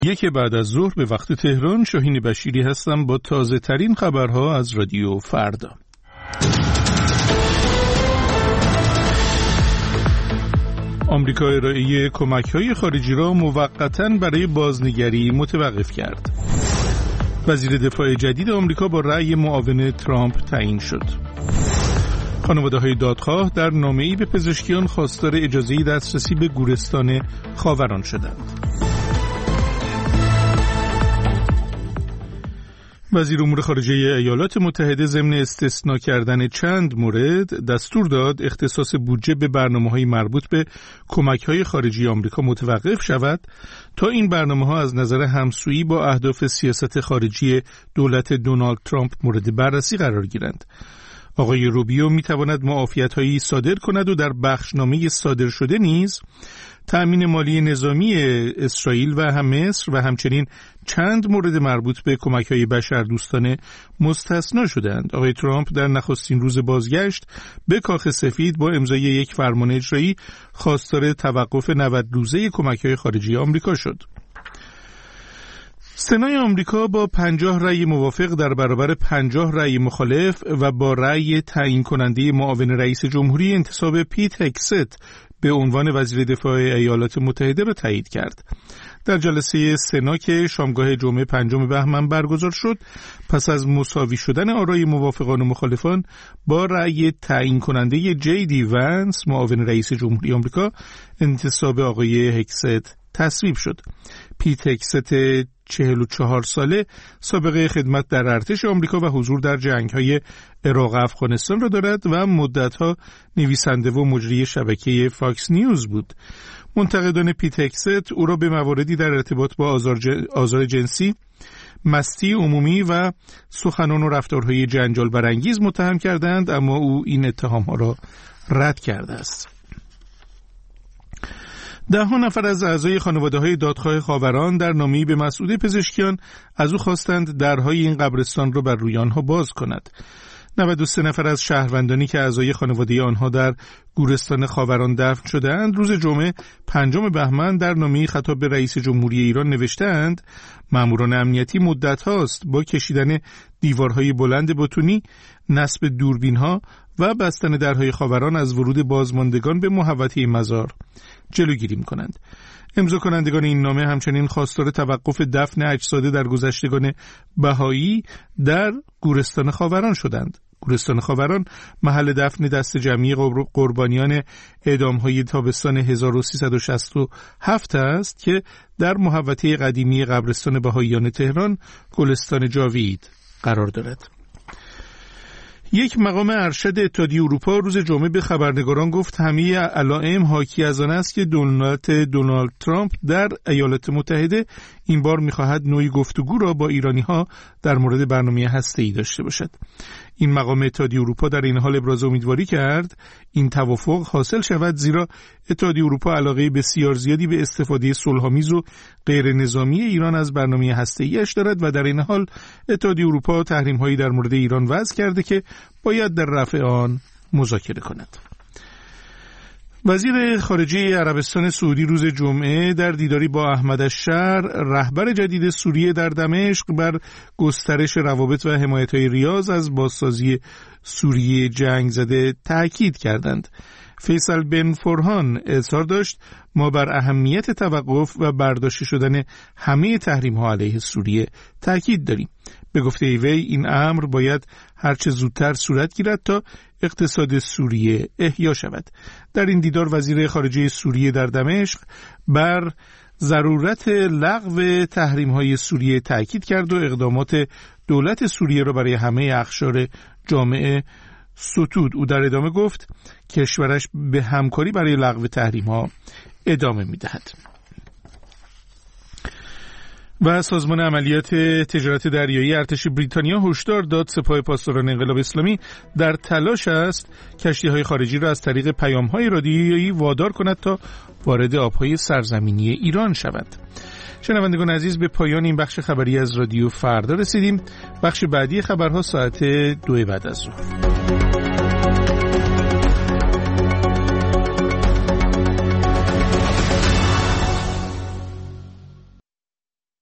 یک بعد از ظهر به وقت تهران، شاهین بشیری هستم با تازه ترین خبرها از رادیو فردا. آمریکا ارائه کمک‌های خارجی را موقتاً برای بازنگری متوقف کرد. وزیر دفاع جدید آمریکا با رأی معاون ترامپ تعیین شد. خانواده‌های دادخواه در نامه‌ای به پزشکیان خواستار اجازه دسترسی به گورستان خاوران شدند. وزیر امور خارجه ایالات متحده ضمن استثناء کردن چند مورد دستور داد اختصاص بودجه به برنامه‌های مربوط به کمک‌های خارجی آمریکا متوقف شود تا این برنامه‌ها از نظر همسویی با اهداف سیاست خارجی دولت دونالد ترامپ مورد بررسی قرار گیرند. آقای روبیو می‌تواند معافیت‌هایی صادر کند و در بخشنامه صادر شده نیز تأمین مالی نظامی اسرائیل و هم مصر و همچنین چند مورد مربوط به کمک‌های بشردوستانه مستثنا شدند. آقای ترامپ در نخستین روز بازگشت به کاخ سفید با امضای یک فرمان اجرایی خواستار توقف 90 روزه کمک‌های خارجی آمریکا شد. سنای آمریکا با 50 رأی موافق در برابر 50 رأی مخالف و با رأی تعیین کننده معاون رئیس جمهوری انتصاب پیت هگست به عنوان وزیر دفاع ایالات متحده را تایید کرد. در جلسه سنا که شامگاه جمعه 5 بهمن برگزار شد، پس از مساوی شدن آرای موافقان و مخالفان با رأی تعیین کننده جی دی وانس معاون رئیس جمهوری آمریکا، انتصاب آقای هگست تصویب شد. پیت هگست 44 ساله سابقه خدمت در ارتش آمریکا و حضور در جنگ‌های عراق و افغانستان را دارد و مدت‌ها نویسنده و مجری شبکه فاکس نیوز بود. منتقدان پیت هگست او را به مواردی در ارتباط با آزار جنسی، مستی عمومی و سخنان و رفتارهای جنجال برانگیز متهم کردند، اما او این اتهام‌ها را رد کرده است. 10 نفر از اعضای خانواده‌های دادخواه خاوران در نامه‌ای به مسعود پزشکیان از او خواستند درهای این قبرستان را بر روی آنها باز کند. 93 نفر از شهروندانی که اعضای خانواده آنها در گورستان خاوران دفن شده‌اند، روز جمعه 5 بهمن در نامه‌ای خطاب به رئیس جمهوری ایران نوشته‌اند ماموران امنیتی مدت هاست با کشیدن دیوارهای بلند بتونی، نصب دوربین‌ها و بستن درهای خاوران از ورود بازماندگان به محوطه مزار جلوگیری می‌کنند. امضا کنندگان این نامه همچنین خواستار توقف دفن اجساد درگذشتگان بهایی در گورستان خاوران شدند. گورستان خاوران محل دفن دست جمعی قربانیان اعدام‌های تابستان 1367 است که در محوطه قدیمی قبرستان بهاییان تهران، گلستان جاوید قرار دارد. یک مقام ارشد اتحادیه اروپا روز جمعه به خبرنگاران گفت همه علائم حاکی از آن است که دولت دونالد ترامپ در ایالات متحده این بار می‌خواهد نوعی گفتگو را با ایرانی‌ها در مورد برنامه هسته‌ای داشته باشد. این مقام اتحادیه اروپا در این حال ابراز امیدواری کرد این توافق حاصل شود، زیرا اتحادیه اروپا علاقه بسیار زیادی به استفاده صلح‌آمیز و غیر نظامی ایران از برنامه هسته‌ایش دارد و در این حال اتحادیه اروپا تحریم‌هایی در مورد ایران وضع کرده که باید در رفع آن مذاکره کند. وزیر خارجه عربستان سعودی روز جمعه در دیداری با احمد الشر، رهبر جدید سوریه در دمشق، بر گسترش روابط و حمایت‌های ریاض از بازسازی سوریه جنگ زده تأکید کردند. فیصل بن فرهان اظهار داشت ما بر اهمیت توقف و برداشته شدن همه تحریم‌ها علیه سوریه تأکید داریم. به گفته وی این امر باید هرچه زودتر صورت گیرد تا اقتصاد سوریه احیا شود. در این دیدار وزیر خارجه سوریه در دمشق بر ضرورت لغو تحریم‌های سوریه تأکید کرد و اقدامات دولت سوریه را برای همه اقشار جامعه ستود. او در ادامه گفت کشورش به همکاری برای لغو تحریم‌ها ادامه می‌دهد. و سازمان عملیات تجارت دریایی ارتش بریتانیا هشدار داد سپاه پاسداران انقلاب اسلامی در تلاش است کشتی‌های خارجی را از طریق پیام‌های رادیویی وادار کند تا وارد آب‌های سرزمینی ایران شود. شنوندگان عزیز، به پایان این بخش خبری از رادیو فردا رسیدیم. بخش بعدی خبرها ساعت 2 بعد از ظهر.